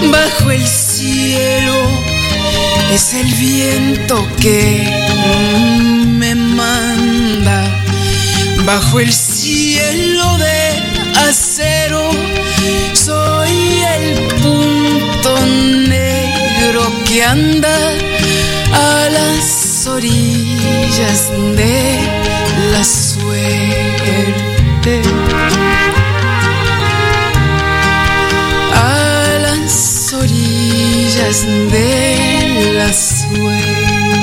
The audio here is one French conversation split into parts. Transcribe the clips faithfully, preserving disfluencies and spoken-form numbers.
bajo el cielo es el viento que me manda. Bajo el cielo de acero soy el punto negro que anda a las orillas de la suerte. A las orillas de la suerte.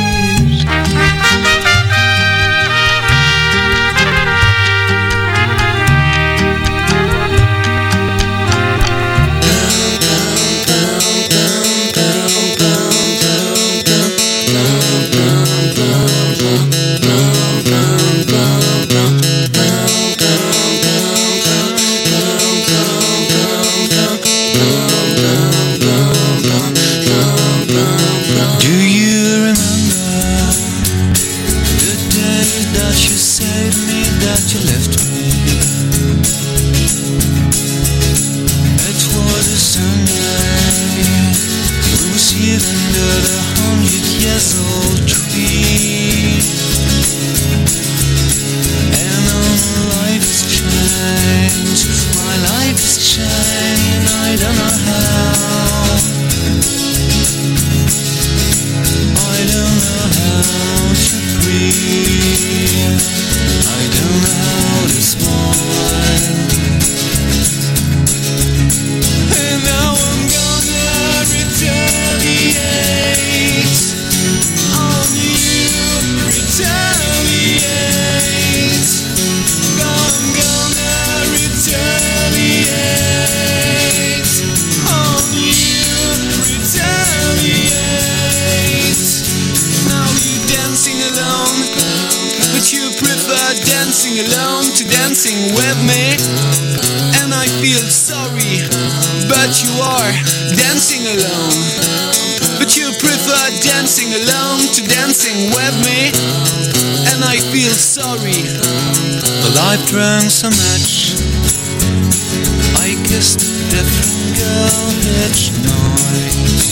Drank so much, I kissed a different girl each night,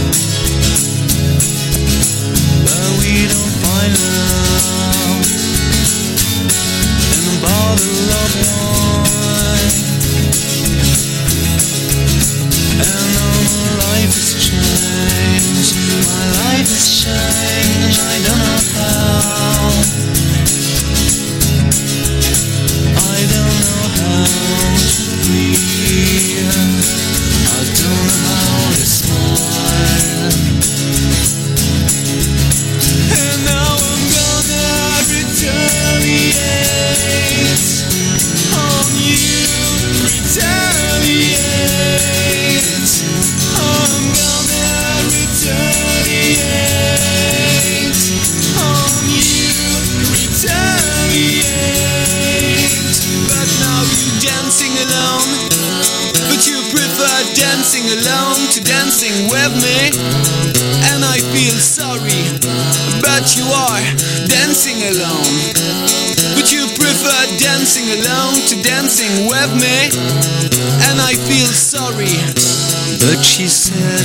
but we don't find love in a bottle of wine. And now my life has changed, my life has changed, I don't know how. I don't know how to breathe, I don't know how to smile. And now I'm gonna retaliate on you, retaliate. I'm gonna retaliate on you, retaliate. But now you're dancing alone, but you prefer dancing alone to dancing with me. And I feel sorry, but you are dancing alone, but you prefer dancing alone to dancing with me. And I feel sorry, but she said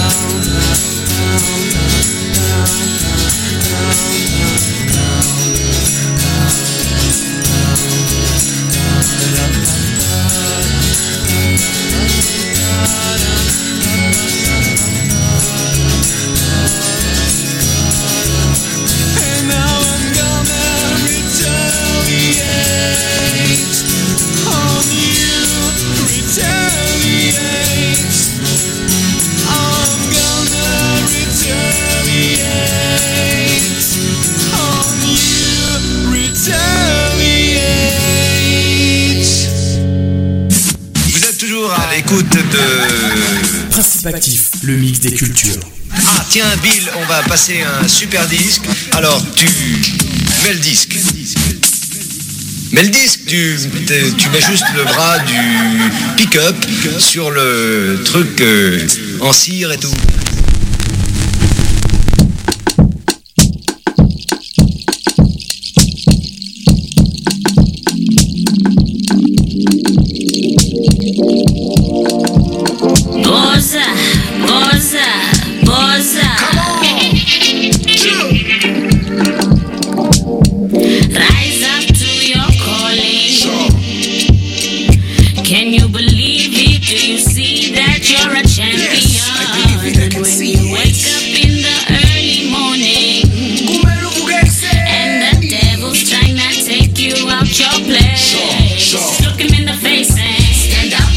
écoute de Principe Actif, le mix des cultures. Ah tiens Bill, on va passer un super disque. Alors tu mets le disque. Mets le disque, tu, tu mets juste le bras du pick-up sur le truc euh, en cire et tout. Goza. you're a champion. Yes, I believe it, I can when see you it. wake up in the early morning, and the devil's trying to take you out your place. Sure, sure. Just look him in the face and stand up.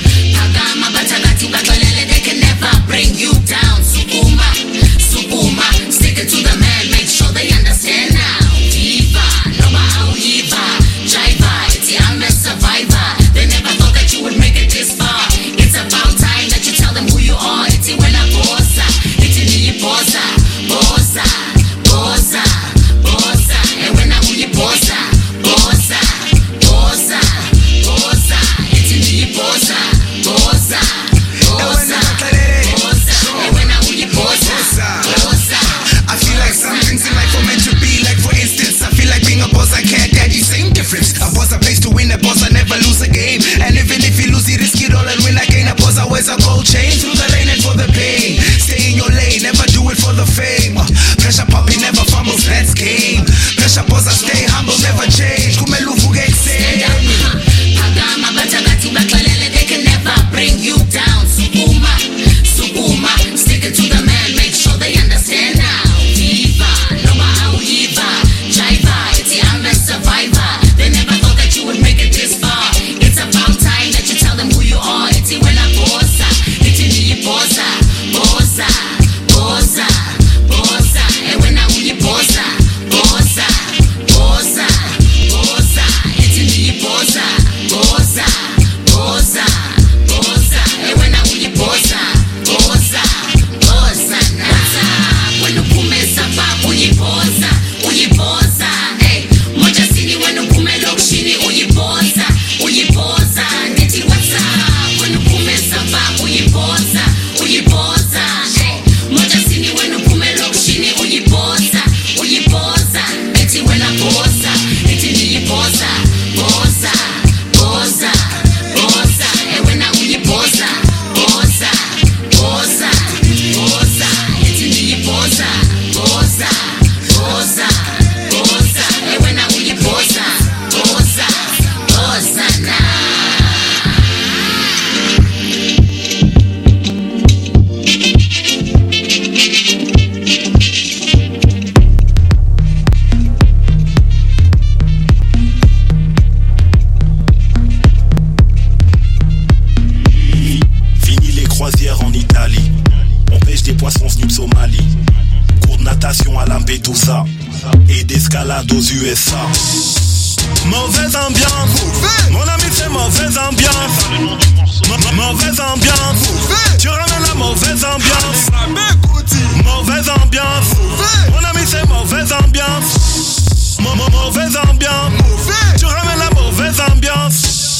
Pagama batagati bagalele, they can never bring you down. Sukuma, sukuma, stick it to the man, make sure they understand now. Viva, no matter viva, driver, it's the ultimate survivor. They never thought that you would make it this far. It's about time that you tell them who you are. It's when I bossa, it's in the bossa, bossa, bossa, bossa. And when I who you bossa, bossa, bossa, bossa. It's in the bossa, bossa, bossa, bossa. And when I who you bossa, bossa. I feel like some things in life are meant to be. Like for instance, I feel like being a boss, I can't daddy, same difference. A boss, a place to win, a boss, I never lose a game. And even if you lose, you risk it all and win again. A boss, I wears a gold chain through the lane and for the pain. Stay in your lane, never do it for the fame. Uh, Pressure poppy never fumbles, that's game. Pressure boss, I stay humble, never change. Kumelufu Stand up, huh? Pagama batagati bakalele, they can never bring you down. Sukuma, sukuma, stick it to the man, make sure they understand now. Viva, no matter viva, driver, it's the ultimate survivor. They never thought that you would make it this far. It's about time that you tell them who you are. It's when I bossa, it's in the bossa, bossa, bossa, bossa. And when I who you bossa, bossa, bossa, bossa. It's in the bossa, bossa, bossa, bossa. And when I who you bossa, bossa, bossa, bossa. When you pume sababu uyiboza, uyiboza. Hey, moja sini when you pume lokshini uyiboza, uyiboza. Nditi what's up? When you pume sababu uyiboza, uyiboza. Hey, moja sini when you pume lokshini uyiboza, uyiboza. Nditi when I boza, nditi ni boza, boza, boza, boza. And when I uyiboza, boza, boza, boza. Nditi ni boza, boza, boza, boza. And when I uyiboza, boza, boza now. Fini les croisières en Italie. On pêche des poissons snip Somalie. Cours de natation à Lampedusa. Et d'escalade aux U S A. Mauvaise ambiance. Mon ami, c'est mauvaise ambiance. Ma- Mauvaise ambiance. Tu ramènes la mauvaise ambiance. Mauvaise ambiance. Mon ami, c'est mauvaise ambiance. Mau- mau- Mauvaise ambiance. Tu ramènes la mauvaise ambiance.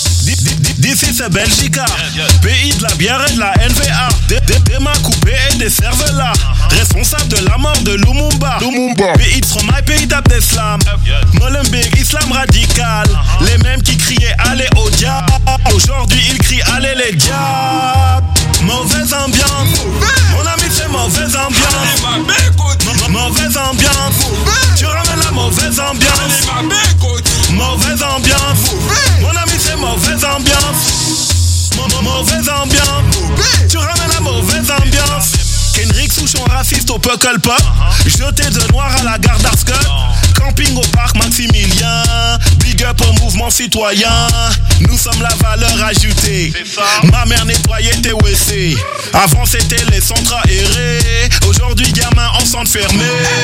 D'ici c'est Belgica, pays de la bière et de la N V A. Des, des, des mains coupées et des cervelas. Responsable de la mort de Lumumba. Pays de Stromae, pays d'Abdeslam. Molenbeek, islam radical. Les mêmes qui criaient allez au diable. Aujourd'hui ils crient allez les diables. Mauvaise ambiance. Mon ami c'est mauvaise ambiance. Ma- Mauvaise ambiance. Tu ramènes la mauvaise ambiance. Mauvaise ambiance. Mon ami c'est mauvaise ambiance. Mau- mau- Mauvaise ambiance. Tu ramènes la mauvaise ambiance. Kendrick Souchon raciste au Puckle Pop. Jeté de noir à la gare d'Arscut. Camping au parc Maximilien. Big up au mouvement citoyen. Nous sommes la valeur ajoutée. Ma mère nettoyait tes W C. Avant c'était les centres aérés. Aujourd'hui gamin en centre fermé.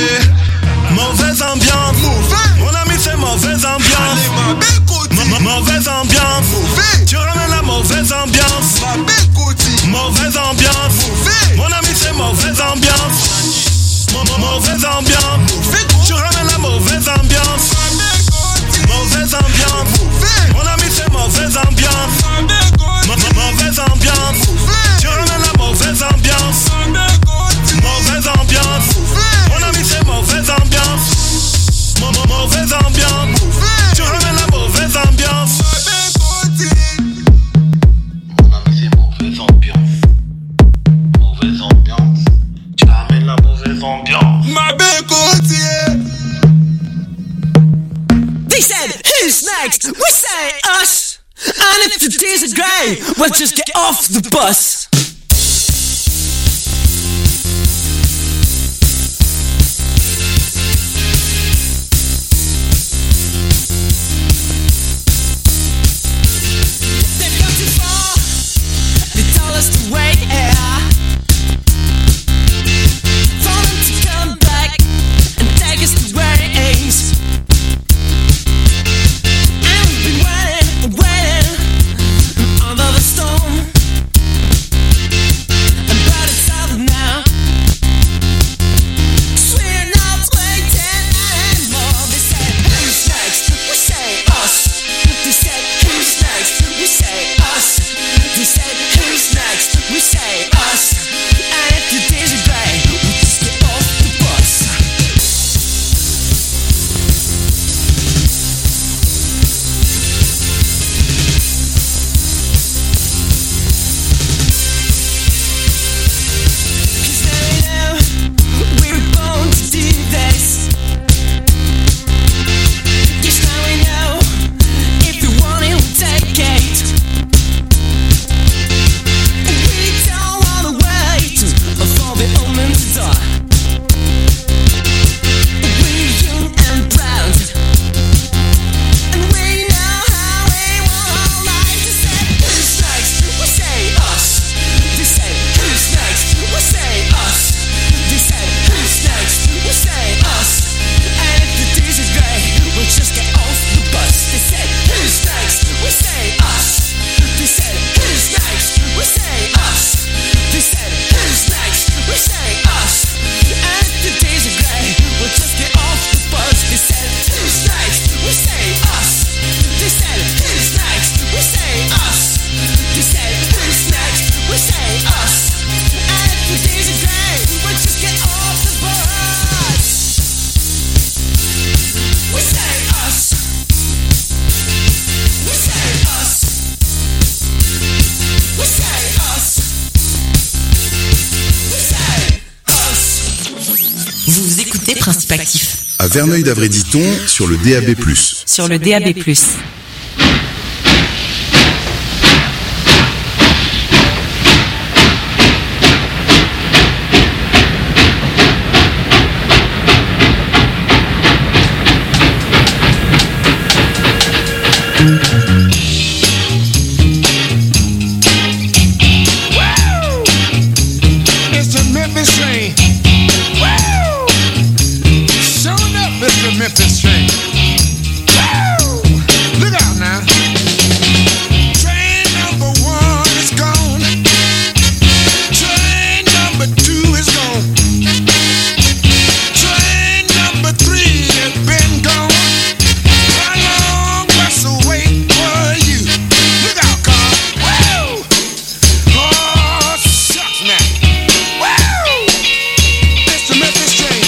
Mauvaise ambiance. Mon ami c'est mauvaise ambiance. Ma- ma- Mauvaise ambiance. Tu ramènes la mauvaise ambiance. Mauvaise ambiance. Mon ami c'est mauvaise ambiance. Ma- ma- Mauvaise ambiance. Tu ramènes la mauvaise ambiance. Mauvaise ambiance. Mon ami c'est mauvaise ambiance. Ma- ma- Mauvaise ambiance. Tu ramènes la mauvaise ambiance. Mauvaise ambiance. Mon ami c'est mauvaise ambiance. Ma- ma- Mauvaise ambiance. Tu ramènes la mauvaise ambiance. Mon ami c'est mauvaise ambiance. Mauvaise ambiance. Tu ramènes la mauvaise ambiance. Ma belle côtier. They said, who's next? We say us. And if the days are grey, we'll just get off the bus. des principes actifs. À Verneuil-d'Avray-Diton, sur le D A B plus. Sur le D A B plus. Memphis train. Woo! Look out now. Train number one is gone. Train number two is gone. Train number three has been gone. How long must I wait for you? Look out, car. Woo! Oh, shucks now. Woo! It's the Memphis train.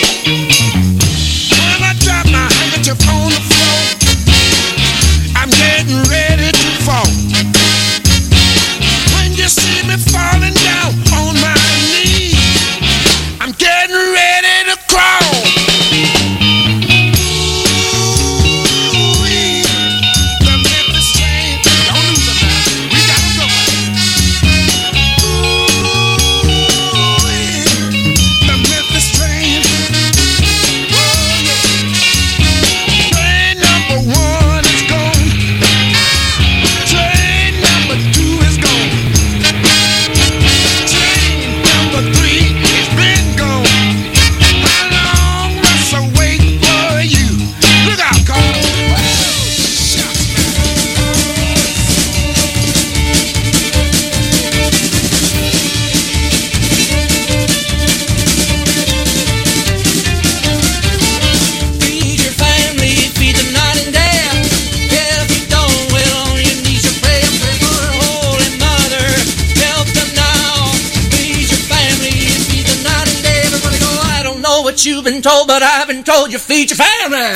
On the floor, I'm getting ready to fall. When you see me falling down on my knees, I'm getting ready to crawl. Ooh-wee, the Memphis train, don't lose it now, we gotta go. Ooh-wee, the Memphis train. One is gone. Train number two is gone. Train number three has been gone. How long must I wait for you? Look out, car. Feed your family, feed them night and day. What you've been told, but I've been told you feed your family.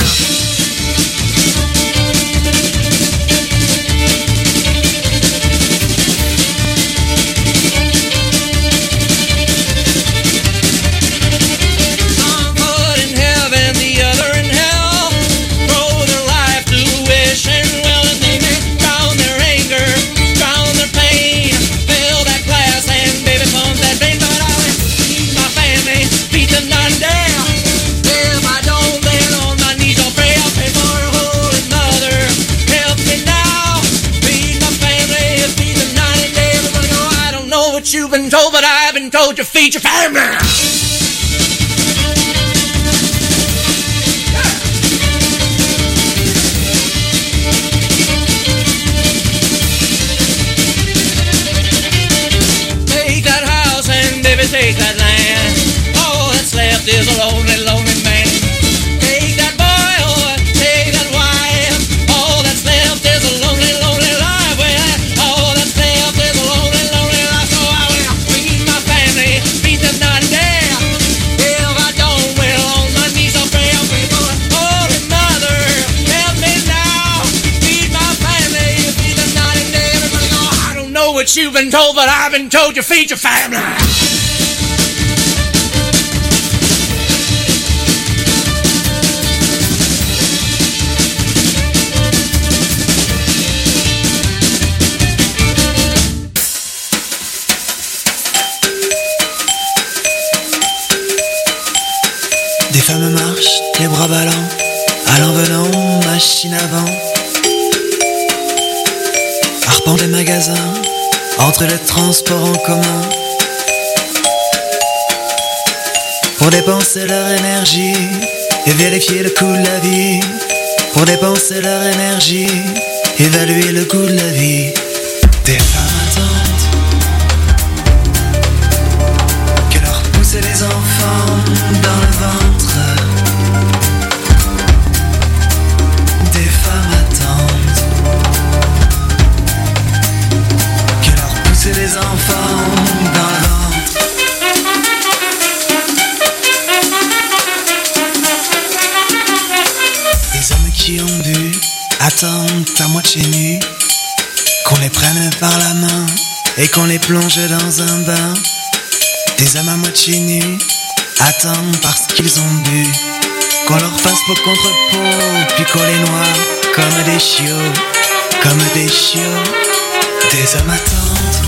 Some put in heaven, the other in hell. Throw their life to wish and well, and they may drown their anger, drown their pain. Fill that glass and baby pump that vein, but I will feed my family, feed them night and day. You've been told, but I've been told you feed your family. Take that house and baby take that land. All that's left is a lonely, lonely man. Take that boy, oh, take that wife. All that's left is a lonely, lonely life. Well, all that's left is a lonely, lonely life. So I will feed my family, feed them night and day. If I don't, well, on my knees I'll pray. I'll pray for Holy Mother, help me now. Feed my family, feed them night and day. Everybody go, I don't know what you've been told, but I've been told you feed your family. Des femmes marchent, les bras ballants, allant venant, machine avant. Arpentent les magasins, entre les transports en commun. Pour dépenser leur énergie et vérifier le coût de la vie. Pour dépenser leur énergie, évaluer le coût de la vie. Des femmes attendent que leur pousser les enfants dans le ventre. Des femmes attendent que leur pousser les enfants dans le ventre. Des hommes qui ont bu attendent à moitié nus qu'on les prenne par la main et qu'on les plonge dans un bain. Des hommes à moitié nus attendent parce qu'ils ont bu, qu'on leur fasse peau contre peau, puis qu'on les noie comme des chiots, comme des chiots. Des hommes attendent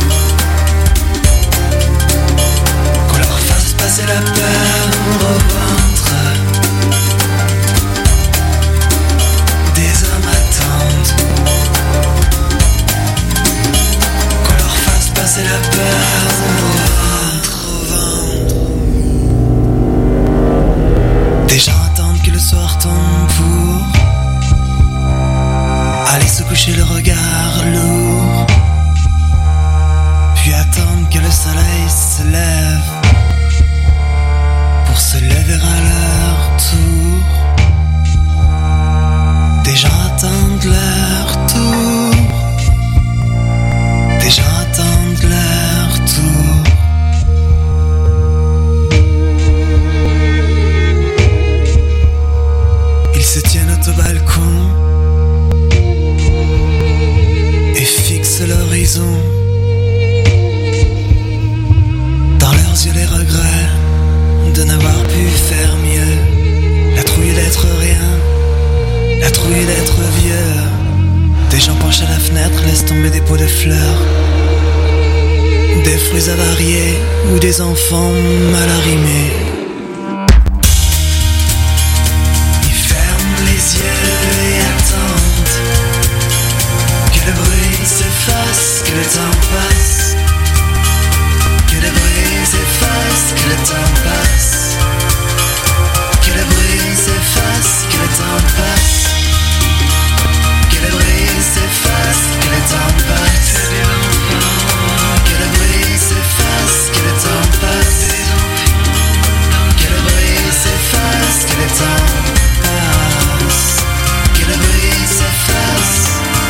qu'on leur fasse passer la peur au ventre. Des hommes attendent qu'on leur fasse passer la peur au ventre, au ventre. Des gens attendent que le soir tombe pour aller se coucher le regard lourd, puis attendre que le soleil se lève pour se lever à leur tour. Des gens attendent leur tour, des gens attendent leur tour. Ils se tiennent au balcon et fixent l'horizon. Dans leurs yeux les regrets de n'avoir pu faire mieux. La trouille d'être rien, la trouille d'être vieux. Des gens penchent à la fenêtre, laissent tomber des pots de fleurs, des fruits avariés ou des enfants mal arrimés. Ils ferment les yeux et attendent que le bruit s'efface, que le temps passe, que le bruit s'efface, que le temps passe, que le bruit s'efface, que le temps passe, que le bruit s'efface, que le temps passe, que le bruit s'efface, que le temps passe, que le bruit s'efface, que le temps passe, que le bruit s'efface.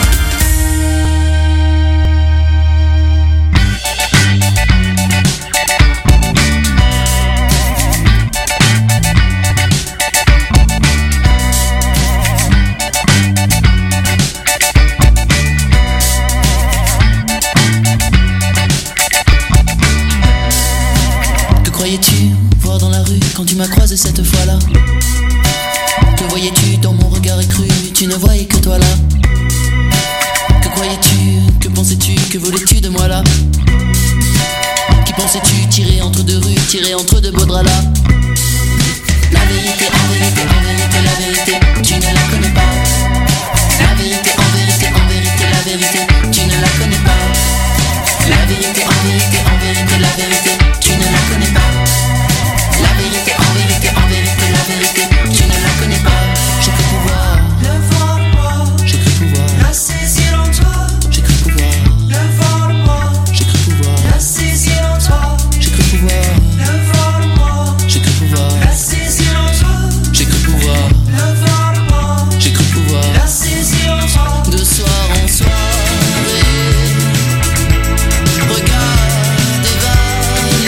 Que croyais-tu voir dans la rue quand tu m'as croisé cette fois-là? Que voyais-tu dans mon regard écru? Tu ne voyais que toi là. Que croyais-tu? Que pensais-tu? Que voulais-tu de moi là? Qui pensais-tu tirer entre deux rues, tirer entre deux beaux draps là? La vérité, en vérité, en vérité, la vérité, tu ne la connais pas. La vérité, en vérité, en vérité, la vérité, tu ne la connais pas. La vérité, en vérité, en vérité, la vérité, tu ne la connais pas. La vérité, en vérité, en vérité, la vérité, tu ne la connais pas. J'ai cru pouvoir le voir moi, j'ai cru pouvoir la saisir en toi, j'ai cru pouvoir le voir moi, j'ai cru pouvoir la saisir en toi, j'ai cru pouvoir le voir moi, j'ai cru pouvoir la saisir en toi, j'ai cru pouvoir le voir moi, j'ai cru pouvoir la saisir en toi. De soir en soirée, regarde et va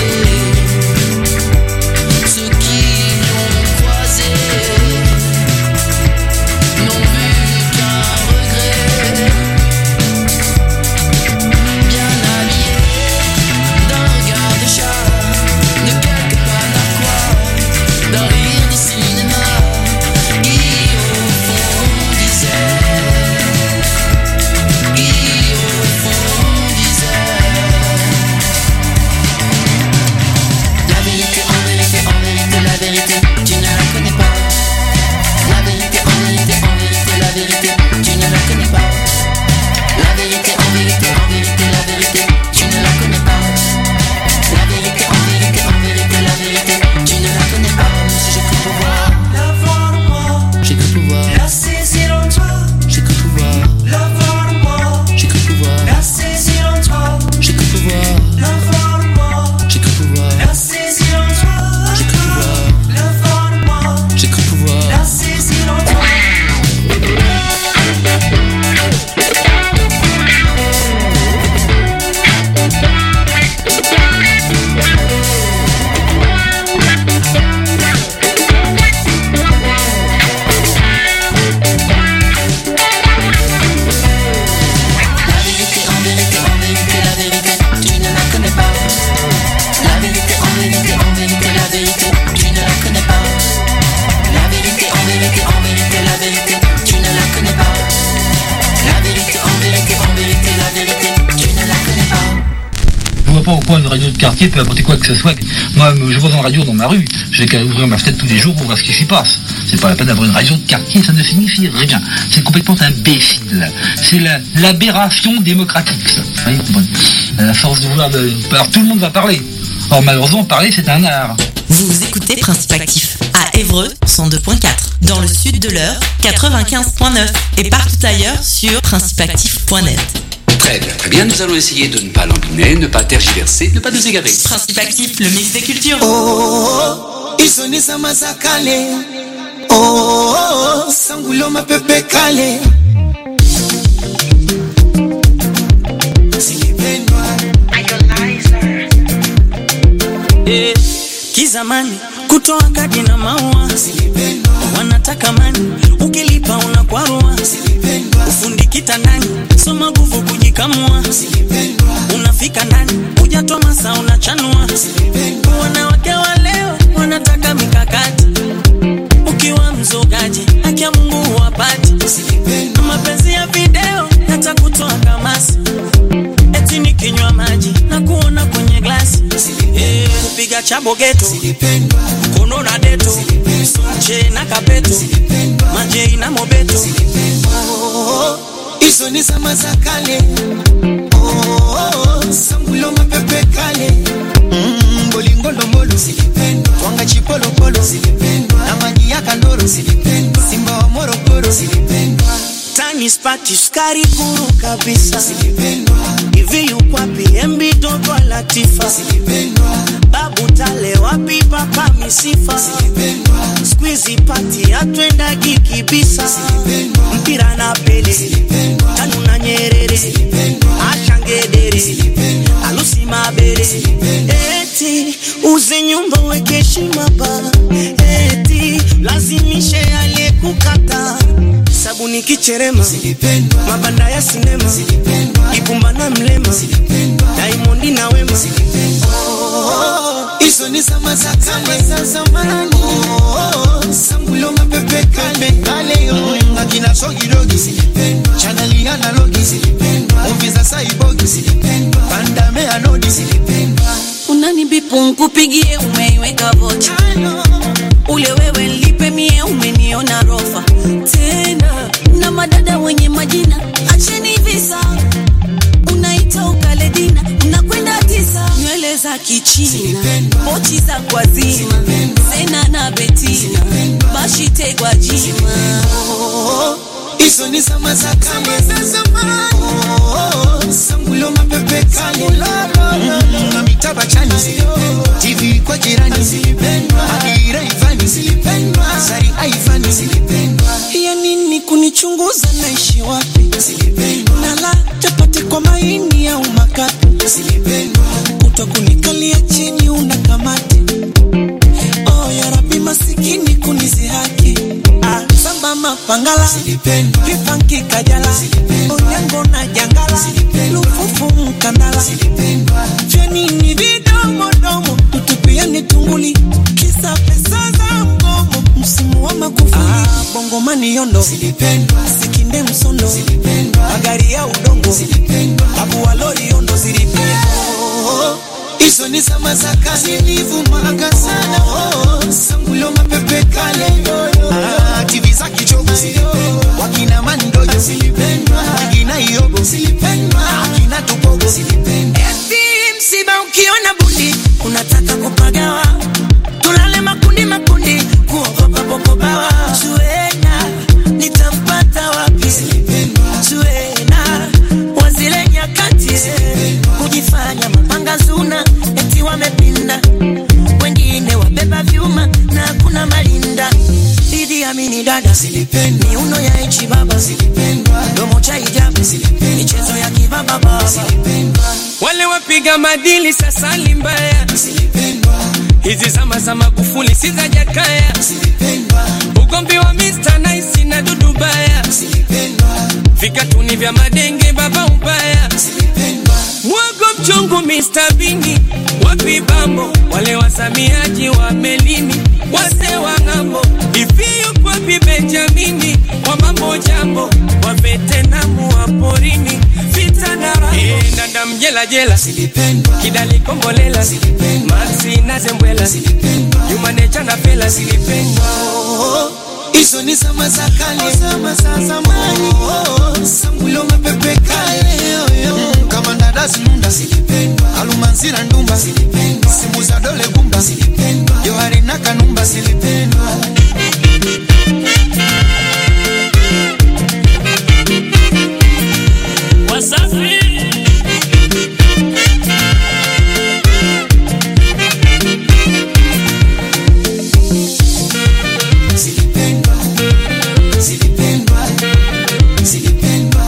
de quartier peut apporter quoi que ce soit. Moi, je vois une radio dans ma rue, j'ai qu'à ouvrir ma fenêtre tous les jours pour voir ce qui s'y passe. C'est pas la peine d'avoir une radio de quartier, ça ne signifie rien. C'est complètement imbécile. C'est la, l'aberration démocratique, ça. Vous voyez, bon, la force de vouloir de... Alors tout le monde va parler. Or malheureusement, parler, c'est un art. Vous écoutez Principe Actif à Évreux cent deux point quatre, dans le sud de l'Eure quatre-vingt-quinze point neuf et partout ailleurs sur principe actif point net. Très bien, très bien, nous allons essayer de ne pas lambiner, ne pas tergiverser, ne pas nous égarer. Principe Actif, le mix des cultures. Oh, isonisa masakale. Oh, sangulo mapepe kale. Eh, kizamani kutoa kadi na maua wanataka mani, ukilipa unakwarua. Ufundi kitandani, soma nguvu kujikamua. Unafika ndani, hujatoa masaa unachanua. Wanawake wa leo wanataka mikakati, ukiwa mzogaji haki ya Mungu huwapati. Mapenzi ya video yatakutoa kamasi, eti nikinywa maji na kuona kwenye glasi. Eh, kupiga chabo geto, kono na deto, che na kapeto, maje na mobeto. Oh, iso ni sama za kale. Oh, sangulo mapepe kale. Mm, bolingo ndombolo silipendo, twanga chipolo polo silipendo, na maji ya kandoro silipendo, simba wa Morogoro silipendo. Tani spati skari kuru kabisa silipendo. Hivi yuko wapi M B Dogo Latifa silipendo. Babu Tale wapi Papa Misifa silipendo. Squeezy party atwenda gikibisa silipendo. Mpira na Pele silipendo. Tanu na Nyerere silipendo. Ashangedere silipendo. Alusi Mabere silipendo. Eti uze nyumba weke heshima ba. Eti lazimishe aliyekukata. Sabuni kicherema silipendo. Mabanda ya sinema silipendo. Ipumba na Mlema silipendo. Diamond na Wema silipendo. Oh, iso ni sama za kale za zamani. Oh, sangulo mapepe kale kale yo. Ngakina sogi dogi silipendo. Chaneli analogi silipendo. Movisa saibogi silipendo. Pandame anodi silipendo. Unani bipu nkupigie umeiweka vocha. Ule wewe lipe mie umeniona rofa. Tena na madada wenye majina acheni visa. Unaita ukaledina unakwenda tisa. Nywele za kichina, pochi za kwa zima. Sena na Betina, bashite kwa jima. Oh, iso ni sama za kale za zamani. Oh, sangulo mapepe kale. Mm, na mitaba chani silipendo. T V kwa jirani silipendo. Adira Ivani silipendo. Sari Ivani silipendo. Ya nini kunichunguza naishi wapi silipendo. Nala chapati kwa maini au makapi silipendo. Kuto kunikalia chini unakamati. Oh ya Rabbi masikini kunizihaki. Ah, samba mapangala silipendo. Kifanki kajala silipendo. Onyango na jangala silipendo. Lufufu mkandala silipendo. Jeni ni vidomo domo tutupia ni tunguli. Kisa pesa za mgomo msimu wa makufuli. Ah, bongo mani yondo silipendo. Sikinde msondo silipendo. Magari ya udongo silipendo. Abu walori yondo silipendo. Oh, iso ni sama za kale nilivumanga sana. Oh, sangulo mapepe kale. Ah, T V za kichogo silipendo. Wakina mandoyo silipendo. Wakina iyogo silipendo. Wakina tupogo silipendo. Eti msiba ukiona bundi unataka kupagawa. Tulale makundi makundi kuogopa popo bawa. Suena nitampata wapi silipendo. Suena wazile nyakati kujifanya mapanga zuna. Eti wamepinda wengine wabeba vyuma na kuna malinda. Didi amini dada silipendo. Miuno ya ichi baba silipendo. Domo cha hijabu silipendo. Michezo ya kibaba baba silipendo. Wale wapiga madili sasa limbaya silipendo. Hizi zama za Magufuli si za Jakaya silipendo. Ugombi wa mister Nice na Dudu Baya silipendo. Vikatuni vya madenge baba ubaya silipendo. Mwago mchungu mister Bini wapi bambo. Wale wasamiaji wa melini wase wa ngambo. Ifi yuko wapi Benjamini wa mambo jambo. Wa Vietnamu wa porini vita na raho. Madam Jela Jela silipendwa, Kidali Kombolela silipendwa, Maxi na Zembwela silipendwa, Yumanecha na Pela silipendwa. Hizo ni zama za kale, zama za zamani. Sambulo mapepe kale, kama ndada zinunda silipendwa, Alumanzira ndumba silipendwa, simu za dole gumba silipendwa, Johari na Kanumba silipendwa. Wasafi silipendwa, silipendwa, silipendwa,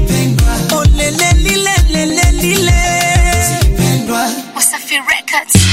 silipendwa. Oh lele lile lele lile silipendwa. Wasafi Records.